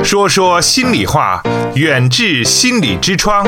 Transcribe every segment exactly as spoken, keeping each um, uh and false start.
说说心里话，远至心理之窗。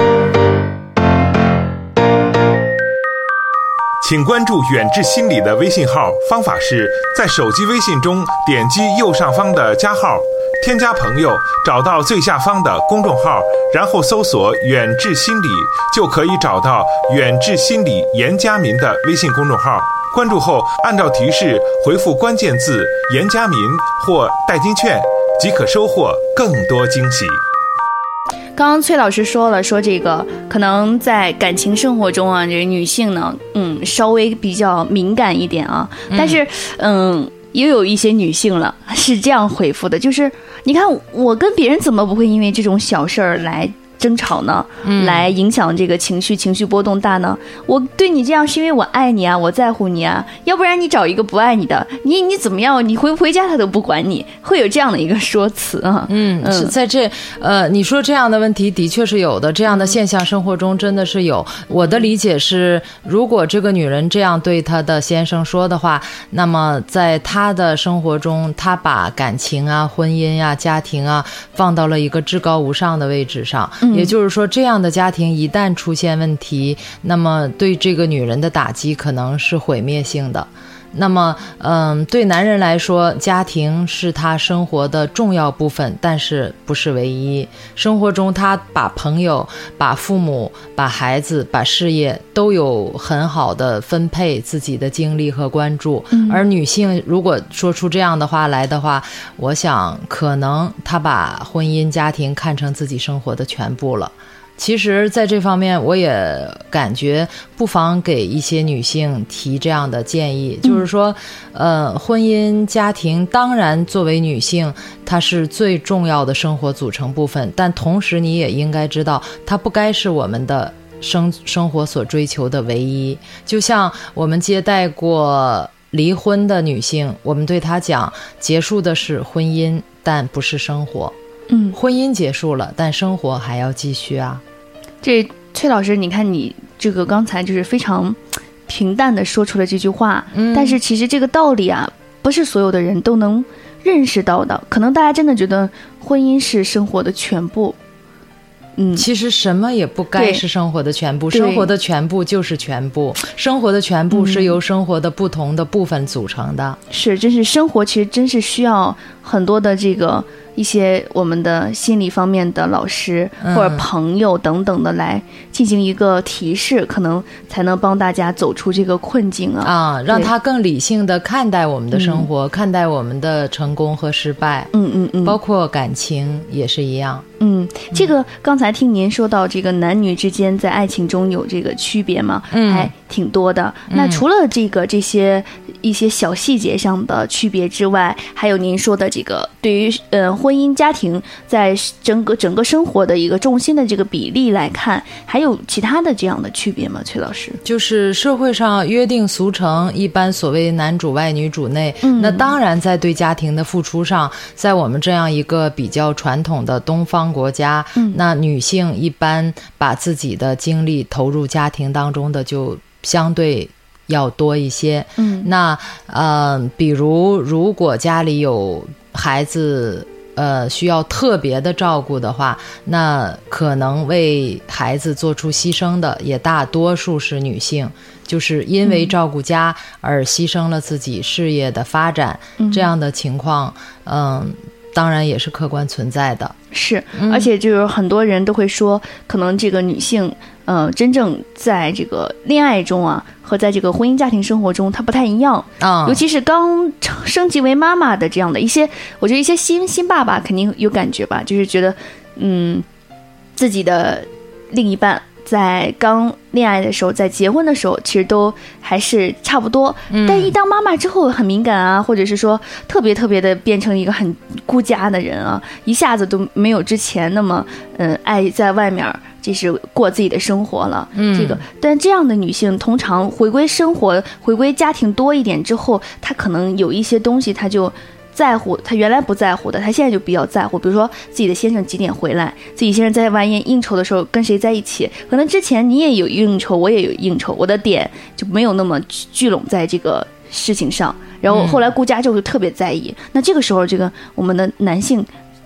请关注远志心理的微信号，方法是在手机微信中点击右上方的加号，添加朋友，找到最下方的公众号，然后搜索远志心理，就可以找到远志心理严家民的微信公众号。关注后，按照提示回复关键字严家民或代金券，即可收获更多惊喜。 刚刚崔老师说了，说这个可能在感情生活中啊，这个女性呢，嗯，稍微比较敏感一点啊。但是，嗯，也有一些女性了是这样回复的，就是你看我跟别人怎么不会因为这种小事儿来争吵呢？嗯，来影响这个情绪，情绪波动大呢？我对你这样是因为我爱你啊，我在乎你啊，要不然你找一个不爱你的，你你怎么样？你回不回家他都不管你，会有这样的一个说辞啊。 嗯，是在这呃，你说这样的问题的确是有的，这样的现象生活中真的是有。我的理解是，如果这个女人这样对她的先生说的话，那么在她的生活中，她把感情啊、婚姻啊、家庭啊放到了一个至高无上的位置上。嗯，也就是说，这样的家庭一旦出现问题，那么对这个女人的打击可能是毁灭性的。那么，嗯，对男人来说，家庭是他生活的重要部分，但是不是唯一。生活中，他把朋友、把父母、把孩子、把事业都有很好的分配自己的精力和关注。嗯，而女性如果说出这样的话来的话，我想可能她把婚姻家庭看成自己生活的全部了。其实在这方面我也感觉不妨给一些女性提这样的建议，嗯，就是说呃，婚姻家庭当然作为女性它是最重要的生活组成部分，但同时你也应该知道它不该是我们的生生活所追求的唯一。就像我们接待过离婚的女性，我们对她讲，结束的是婚姻，但不是生活。嗯，婚姻结束了，但生活还要继续啊。 这崔老师，你看你这个刚才就是非常平淡的说出了这句话，嗯，但是其实这个道理啊，不是所有的人都能认识到的。可能大家真的觉得婚姻是生活的全部， 嗯，其实什么也不该是生活的全部，生活的全部就是全部，生活的全部是由生活的不同的部分组成的。 嗯，是，真是生活其实真是需要很多的这个一些我们的心理方面的老师或者朋友等等的来进行一个提示，嗯，可能才能帮大家走出这个困境啊， 啊，让他更理性的看待我们的生活，嗯，看待我们的成功和失败，嗯嗯嗯，包括感情也是一样。 嗯，这个刚才听您说到这个男女之间在爱情中有这个区别嘛，嗯，还挺多的。嗯，那除了这个这些一些小细节上的区别之外，还有您说的这个对于呃婚姻家庭在整个整个生活的一个重心的这个比例来看，还有其他的这样的区别吗？崔老师， 就是社会上约定俗成，一般所谓男主外女主内，嗯，那当然在对家庭的付出上，在我们这样一个比较传统的东方国家，嗯，那女性一般把自己的精力投入家庭当中的就相对要多一些。嗯，那呃，比如如果家里有孩子呃需要特别的照顾的话，那可能为孩子做出牺牲的也大多数是女性，就是因为照顾家而牺牲了自己事业的发展，嗯，这样的情况嗯、呃，当然也是客观存在的。 是，而且就是很多人都会说，可能这个女性呃，真正在这个恋爱中啊，和在这个婚姻家庭生活中它不太一样啊，尤其是刚升级为妈妈的这样的一些，我觉得一些新新爸爸肯定有感觉吧，就是觉得嗯，自己的另一半在刚恋爱的时候，在结婚的时候其实都还是差不多，嗯，但一当妈妈之后很敏感啊，或者是说特别特别的变成一个很顾家的人啊，一下子都没有之前那么嗯爱在外面就是过自己的生活了，嗯，这个但这样的女性通常回归生活回归家庭多一点之后，她可能有一些东西她就在乎，她原来不在乎的，她现在就比较在乎。比如说自己的先生几点回来，自己先生在外面应酬的时候跟谁在一起，可能之前你也有应酬，我也有应酬，我的点就没有那么聚拢在这个事情上，然后后来顾家就会特别在意，嗯，那这个时候这个我们的男性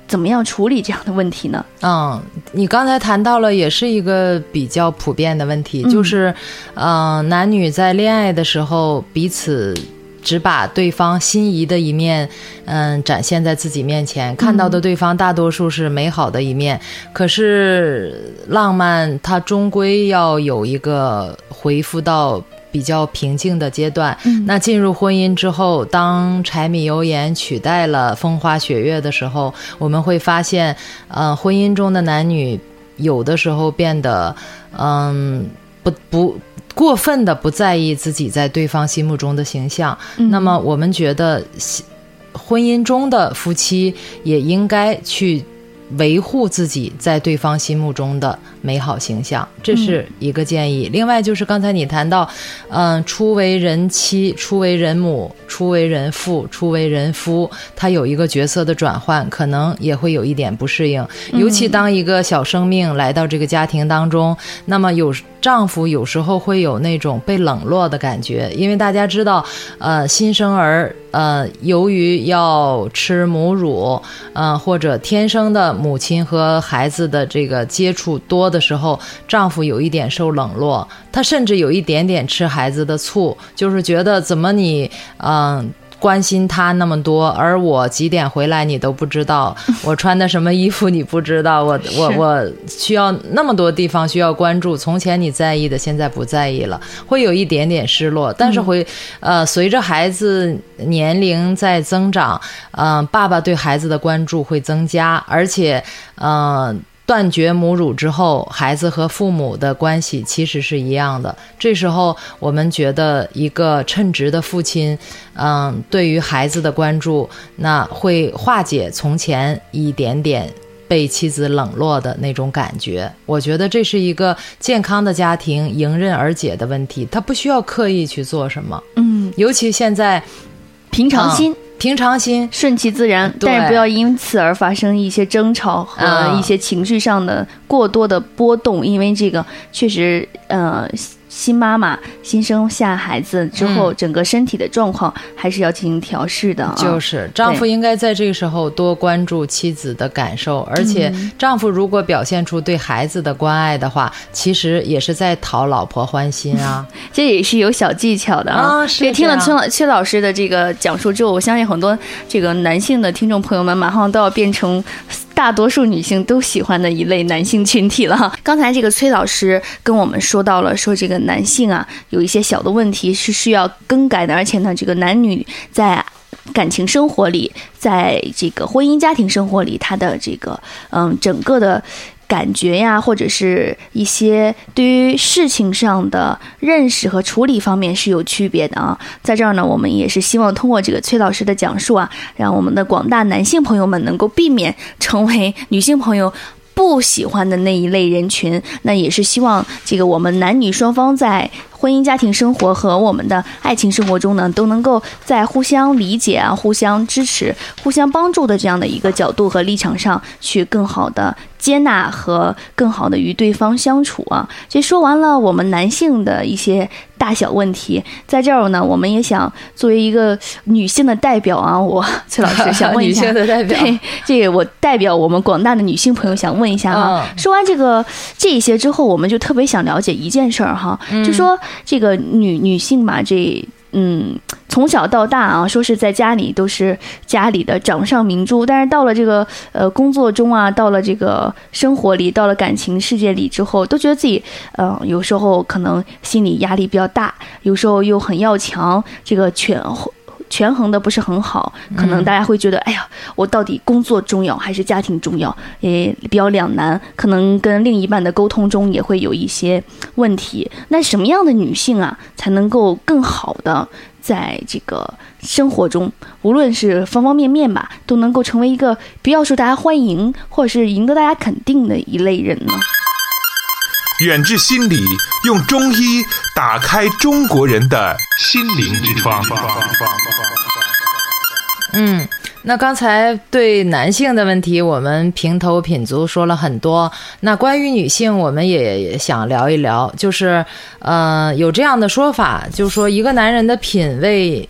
怎么样处理这样的问题呢？ 嗯，你刚才谈到了，也是一个比较普遍的问题，嗯、就是，嗯、呃，男女在恋爱的时候彼此只把对方心仪的一面，嗯，展现在自己面前，看到的对方大多数是美好的一面，嗯、可是浪漫它终归要有一个回复到比较平静的阶段。嗯、那进入婚姻之后，当柴米油盐取代了风花雪月的时候，我们会发现，呃，婚姻中的男女有的时候变得，嗯，不不。过分的不在意自己在对方心目中的形象，嗯、那么我们觉得婚姻中的夫妻也应该去维护自己在对方心目中的美好形象，这是一个建议。嗯、另外就是刚才你谈到，嗯、呃，初为人妻，初为人母，初为人父，初为人夫，他有一个角色的转换，可能也会有一点不适应。尤其当一个小生命来到这个家庭当中，嗯、那么有丈夫有时候会有那种被冷落的感觉，因为大家知道，呃，新生儿，呃，由于要吃母乳，呃，或者天生的母亲和孩子的这个接触多的时候，丈夫有一点受冷落，他甚至有一点点吃孩子的醋，就是觉得怎么你，嗯、呃。关心他那么多，而我几点回来你都不知道，我穿的什么衣服你不知道，我我我需要那么多地方需要关注，从前你在意的现在不在意了，会有一点点失落，但是会、嗯、呃随着孩子年龄在增长，嗯、呃，爸爸对孩子的关注会增加，而且呃断绝母乳之后，孩子和父母的关系其实是一样的。这时候我们觉得一个称职的父亲，嗯，对于孩子的关注，那会化解从前一点点被妻子冷落的那种感觉。我觉得这是一个健康的家庭迎刃而解的问题，他不需要刻意去做什么。嗯，尤其现在平常心。嗯平常心， 顺其自然，但是不要因此而发生一些争吵和一些情绪上的过多的波动，嗯、因为这个确实，呃。新妈妈新生下孩子之后，嗯、整个身体的状况还是要进行调试的、啊。 就是丈夫应该在这个时候多关注妻子的感受，而且丈夫如果表现出对孩子的关爱的话，其实也是在讨老婆欢心啊。 这也是有小技巧的啊。啊是听了崔老崔老师的这个讲述之后，我相信很多这个男性的听众朋友们马上都要变成大多数女性都喜欢的一类男性群体了。刚才这个崔老师跟我们说到了，说这个男性啊有一些小的问题是需要更改的，而且呢，这个男女在感情生活里，在这个婚姻家庭生活里，他的这个嗯整个的感觉呀，或者是一些对于事情上的认识和处理方面是有区别的啊。在这儿呢，我们也是希望通过这个崔老师的讲述啊，让我们的广大男性朋友们能够避免成为女性朋友不喜欢的那一类人群。那也是希望这个我们男女双方在婚姻家庭生活和我们的爱情生活中呢，都能够在互相理解啊、互相支持、互相帮助的这样的一个角度和立场上去更好的接纳和更好的与对方相处啊。这说完了我们男性的一些大小问题，在这儿呢，我们也想作为一个女性的代表啊，我崔老师想问一下， 女性的代表， 对，这个我代表我们广大的女性朋友想问一下哈。嗯、说完这个这一些之后，我们就特别想了解一件事儿哈，嗯、就说这个女女性嘛，这。嗯，从小到大啊，说是在家里都是家里的掌上明珠，但是到了这个呃工作中啊，到了这个生活里，到了感情世界里之后，都觉得自己呃有时候可能心理压力比较大，有时候又很要强，这个权权衡的不是很好，可能大家会觉得，哎呀，我到底工作重要还是家庭重要，也比较两难，可能跟另一半的沟通中也会有一些问题。那什么样的女性啊，才能够更好的在这个生活中，无论是方方面面吧，都能够成为一个比较受大家欢迎，或者是赢得大家肯定的一类人呢？ 远志心理，用中医打开中国人的心灵之窗。 嗯，那刚才对男性的问题我们平头品足说了很多，那关于女性我们也想聊一聊，就是呃有这样的说法，就是说一个男人的品味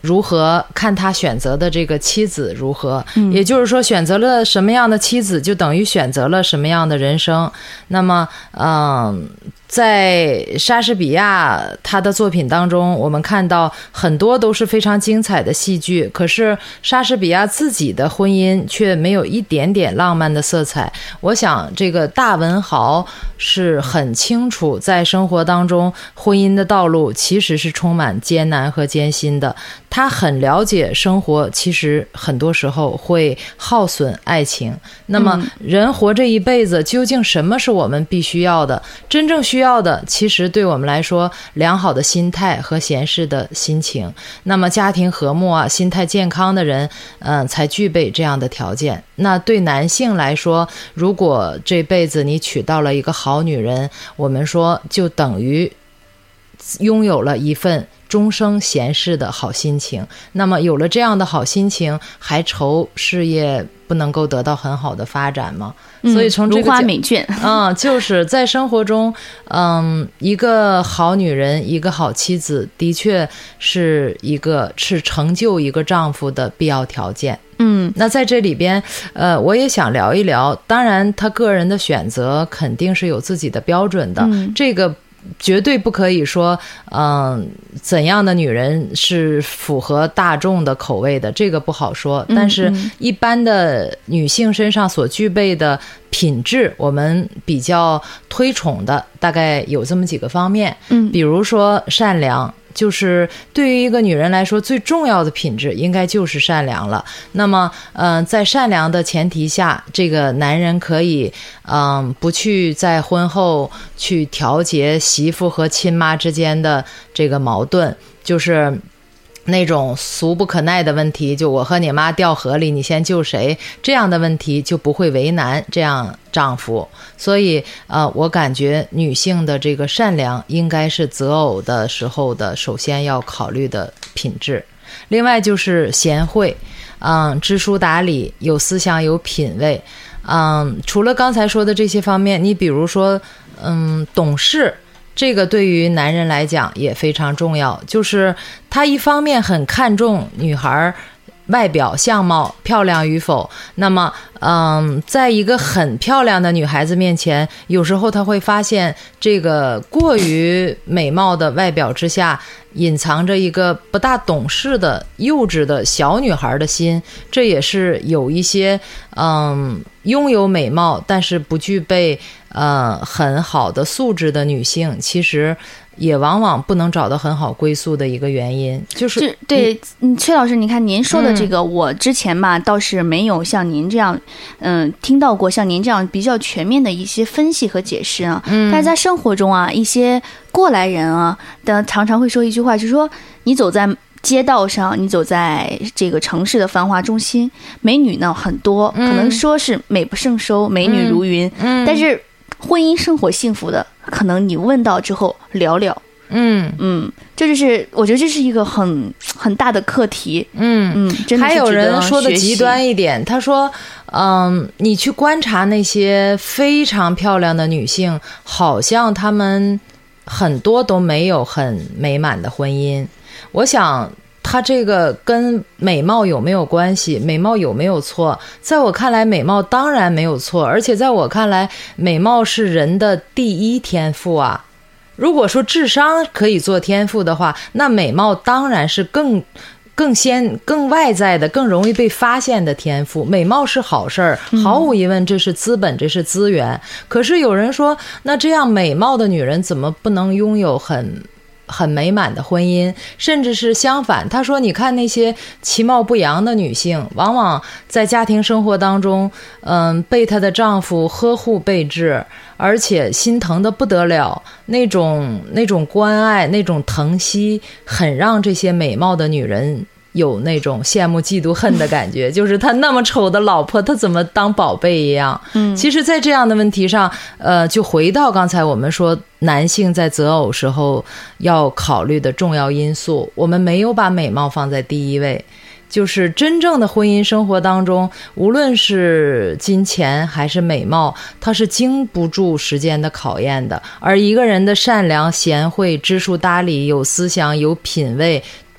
如何，看他选择的这个妻子如何， 嗯， 也就是说选择了什么样的妻子就等于选择了什么样的人生。那么嗯、呃在莎士比亚他的作品当中，我们看到很多都是非常精彩的戏剧，可是莎士比亚自己的婚姻却没有一点点浪漫的色彩。我想这个大文豪是很清楚在生活当中婚姻的道路其实是充满艰难和艰辛的，他很了解生活其实很多时候会耗损爱情。那么人活这一辈子究竟什么是我们必须要的？真正需要的其实对我们来说良好的心态和闲适的心情，那么家庭和睦啊，心态健康的人嗯、呃，才具备这样的条件。那对男性来说，如果这辈子你娶到了一个好女人，我们说就等于拥有了一份终生闲适的好心情。那么有了这样的好心情，还愁事业不能够得到很好的发展吗？ 嗯、 所以从这个如花美眷， 嗯，就是在生活中，嗯，一个好女人，一个好妻子，的确是一个是成就一个丈夫的必要条件。 嗯， 那在这里边，呃，我也想聊一聊。当然，他个人的选择肯定是有自己的标准的， 嗯、 这个。绝对不可以说嗯、呃，怎样的女人是符合大众的口味的，这个不好说。但是一般的女性身上所具备的品质，我们比较推崇的大概有这么几个方面。 嗯， 比如说善良，就是对于一个女人来说最重要的品质应该就是善良了。那么嗯、呃，在善良的前提下，这个男人可以嗯、呃，不去在婚后去调节媳妇和亲妈之间的这个矛盾，就是那种俗不可耐的问题，就我和你妈掉河里你先救谁，这样的问题就不会为难这样丈夫。所以呃，我感觉女性的这个善良应该是择偶的时候的首先要考虑的品质。另外就是贤惠，嗯，知书达理，有思想有品位。嗯，除了刚才说的这些方面，你比如说嗯，懂事，这个对于男人来讲也非常重要，就是他一方面很看重女孩外表相貌漂亮与否，那么嗯，在一个很漂亮的女孩子面前，有时候他会发现这个过于美貌的外表之下隐藏着一个不大懂事的幼稚的小女孩的心。这也是有一些嗯拥有美貌但是不具备呃很好的素质的女性，其实也往往不能找到很好归宿的一个原因。就是对，嗯，崔老师，你看您说的这个，嗯、我之前吧倒是没有像您这样，嗯，听到过像您这样比较全面的一些分析和解释啊。嗯，但是在生活中啊，一些过来人啊，的常常会说一句话，就是说你走在街道上，你走在这个城市的繁华中心，美女呢很多，可能说是美不胜收，美女如云，嗯，但是婚姻生活幸福的，可能你问到之后寥寥。嗯嗯，这就是我觉得这是一个很很大的课题。嗯嗯，真的是值得学习。还有人说的极端一点，他说，嗯，你去观察那些非常漂亮的女性，好像她们很多都没有很美满的婚姻。我想它这个跟美貌有没有关系？美貌有没有错？在我看来，美貌当然没有错，而且在我看来，美貌是人的第一天赋啊。如果说智商可以做天赋的话，那美貌当然是更更先更外在的更容易被发现的天赋。美貌是好事儿，毫无疑问这是资本，这是资源。可是有人说，那这样美貌的女人怎么不能拥有很很美满的婚姻？甚至是相反，他说你看那些其貌不扬的女性，往往在家庭生活当中嗯，被她的丈夫呵护备至，而且心疼的不得了，那种那种关爱，那种疼惜，很让这些美貌的女人有那种羡慕嫉妒恨的感觉，就是她那么丑的老婆，她怎么当宝贝一样。嗯，其实在这样的问题上呃，就回到刚才我们说男性在择偶时候要考虑的重要因素，我们没有把美貌放在第一位。就是真正的婚姻生活当中，无论是金钱还是美貌，它是经不住时间的考验的。而一个人的善良、贤惠、知书达理、有思想、有品位、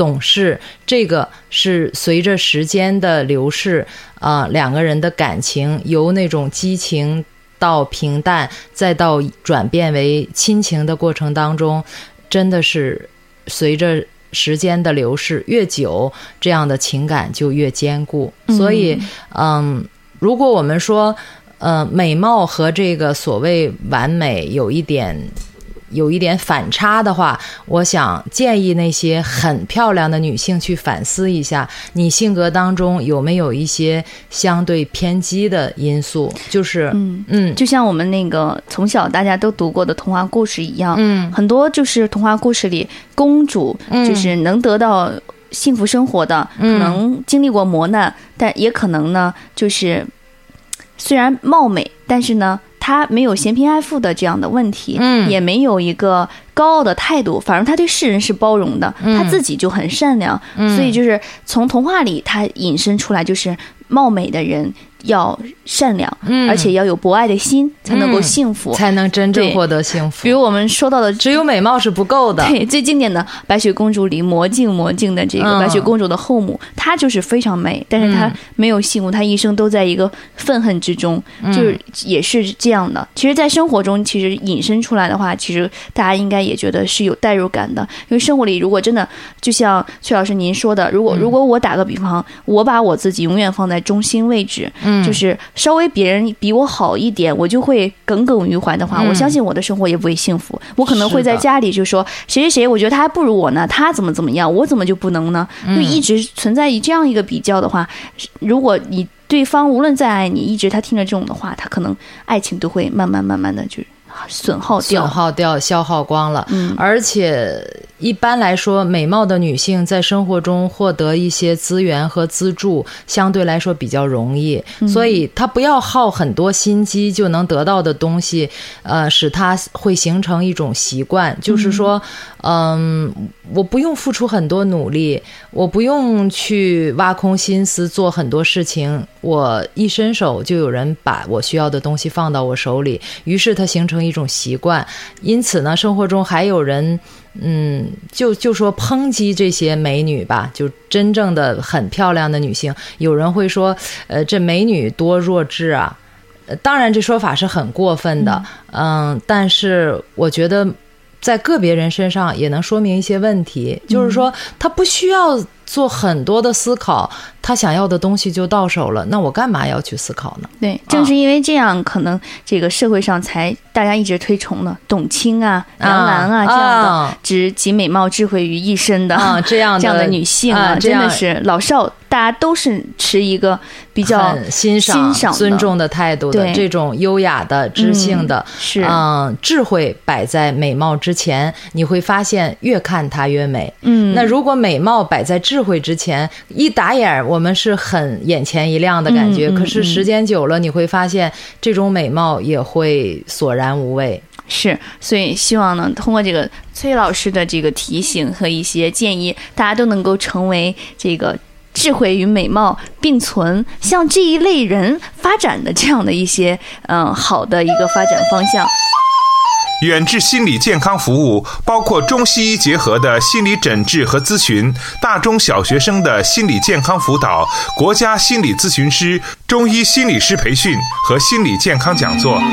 懂事，这个是随着时间的流逝啊、呃，两个人的感情由那种激情到平淡，再到转变为亲情的过程当中，真的是随着时间的流逝越久，这样的情感就越坚固。所以嗯，如果我们说呃，美貌和这个所谓完美有一点有一点反差的话，我想建议那些很漂亮的女性去反思一下，你性格当中有没有一些相对偏激的因素，就是嗯嗯，就像我们那个从小大家都读过的童话故事一样，嗯，很多就是童话故事里公主就是能得到幸福生活的，嗯、可能经历过磨难，但也可能呢就是虽然貌美，但是呢他没有嫌贫爱富的这样的问题，嗯，也没有一个高傲的态度，反而他对世人是包容的，嗯、他自己就很善良，嗯，所以就是从童话里他引申出来，就是貌美的人要善良，嗯，而且要有博爱的心，才能够幸福， 嗯、才能真正获得幸福。 比如我们说到的， 只有美貌是不够的。 对，最经典的白雪公主里魔镜魔镜的这个白雪公主的后母，嗯、她就是非常美，但是她没有幸福，她一生都在一个愤恨之中，嗯、就是也是这样的。其实，在生活中，其实引申出来的话，其实大家应该也觉得是有代入感的，因为生活里如果真的就像崔老师您说的，如果如果我打个比方，我把我自己永远放在中心位置。嗯，就是稍微别人比我好一点，我就会耿耿于怀的话，嗯、我相信我的生活也不会幸福。我可能会在家里就说谁谁谁，我觉得他还不如我呢，他怎么怎么样，我怎么就不能呢？嗯、就一直存在于这样一个比较的话，如果你对方无论再爱你，一直他听着这种的话，他可能爱情都会慢慢慢慢的就损耗掉， 损耗掉，消耗光了。嗯，而且一般来说，美貌的女性在生活中获得一些资源和资助，相对来说比较容易，嗯、所以她不要耗很多心机就能得到的东西，呃，使她会形成一种习惯，就是说，嗯、呃，我不用付出很多努力，我不用去挖空心思做很多事情，我一伸手就有人把我需要的东西放到我手里，于是她形成一种习惯。因此呢，生活中还有人嗯，就就说抨击这些美女吧，就真正的很漂亮的女性，有人会说呃，这美女多弱智啊，呃、当然这说法是很过分的， 嗯, 嗯，但是我觉得在个别人身上也能说明一些问题，嗯、就是说她不需要做很多的思考，他想要的东西就到手了，那我干嘛要去思考呢？ 对，正是因为这样，啊、可能这个社会上才大家一直推崇的董卿啊、杨澜啊、啊这样的，啊、只集美貌智慧于一身的啊这样的这样的女性啊，啊真的是老少大家都是持一个比较欣赏、欣赏尊重的态度的，这种优雅的、知性的，嗯、是嗯，智慧摆在美貌之前，你会发现越看它越美。嗯，那如果美貌摆在智慧之前，一打眼我们是很眼前一亮的感觉，嗯嗯嗯、可是时间久了，你会发现这种美貌也会索然无味。 是，所以希望呢，通过这个崔老师的这个提醒和一些建议，大家都能够成为这个智慧与美貌并存，向这一类人发展的这样的一些嗯好的一个发展方向。 远志心理健康服务包括中西医结合的心理诊治和咨询，大中小学生的心理健康辅导，国家心理咨询师、中医心理师培训和心理健康讲座。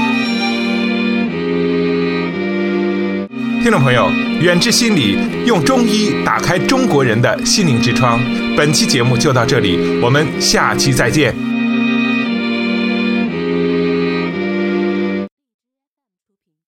听众朋友，远志心理用中医打开中国人的心灵之窗。本期节目就到这里，我们下期再见。